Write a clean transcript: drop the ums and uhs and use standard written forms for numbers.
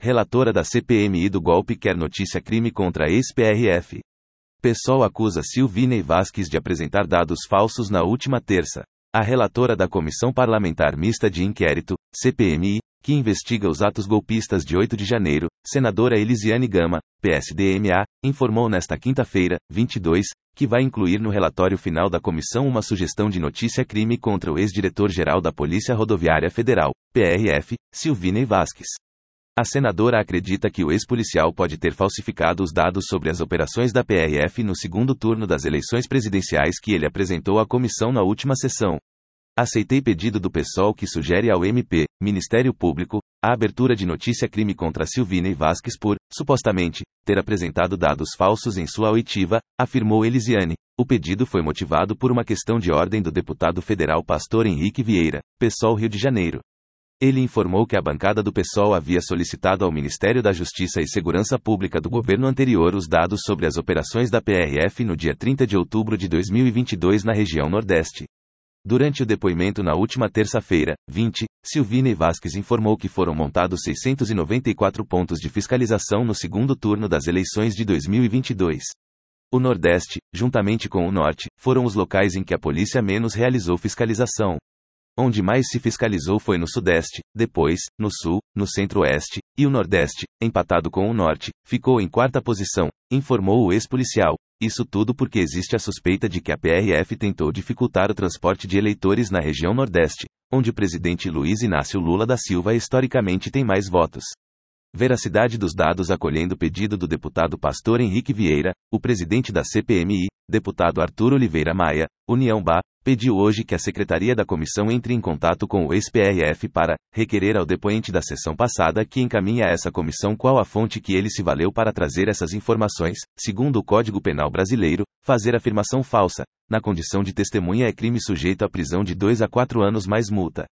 Relatora da CPMI do golpe quer notícia-crime contra ex-PRF. PSOL acusa Silvina Vasquez de apresentar dados falsos na última terça. A relatora da Comissão Parlamentar Mista de Inquérito, CPMI, que investiga os atos golpistas de 8 de janeiro, senadora Elisiane Gama, PSDMA, informou nesta quinta-feira, 22, que vai incluir no relatório final da comissão uma sugestão de notícia-crime contra o ex-diretor-geral da Polícia Rodoviária Federal, PRF, Silvina Vasquez. A senadora acredita que o ex-policial pode ter falsificado os dados sobre as operações da PRF no segundo turno das eleições presidenciais que ele apresentou à comissão na última sessão. Aceitei pedido do PSOL que sugere ao MP, Ministério Público, a abertura de notícia-crime contra Silvina Vasquez por, supostamente, ter apresentado dados falsos em sua oitiva, afirmou Elisiane. O pedido foi motivado por uma questão de ordem do deputado federal Pastor Henrique Vieira, PSOL Rio de Janeiro. Ele informou que a bancada do PSOL havia solicitado ao Ministério da Justiça e Segurança Pública do governo anterior os dados sobre as operações da PRF no dia 30 de outubro de 2022 na região Nordeste. Durante o depoimento na última terça-feira, 20, Silvina Vasquez informou que foram montados 694 pontos de fiscalização no segundo turno das eleições de 2022. O Nordeste, juntamente com o Norte, foram os locais em que a polícia menos realizou fiscalização. Onde mais se fiscalizou foi no Sudeste, depois, no Sul, no Centro-Oeste, e o Nordeste, empatado com o Norte, ficou em quarta posição, informou o ex-policial. Isso tudo porque existe a suspeita de que a PRF tentou dificultar o transporte de eleitores na região Nordeste, onde o presidente Luiz Inácio Lula da Silva historicamente tem mais votos. Veracidade dos dados. Acolhendo o pedido do deputado Pastor Henrique Vieira, o presidente da CPMI, deputado Arthur Oliveira Maia, União BA, pediu hoje que a secretaria da comissão entre em contato com o ex-PRF para requerer ao depoente da sessão passada que encaminhe a essa comissão qual a fonte que ele se valeu para trazer essas informações. Segundo o Código Penal brasileiro, fazer afirmação falsa, na condição de testemunha é crime sujeito a prisão de 2 a 4 anos mais multa.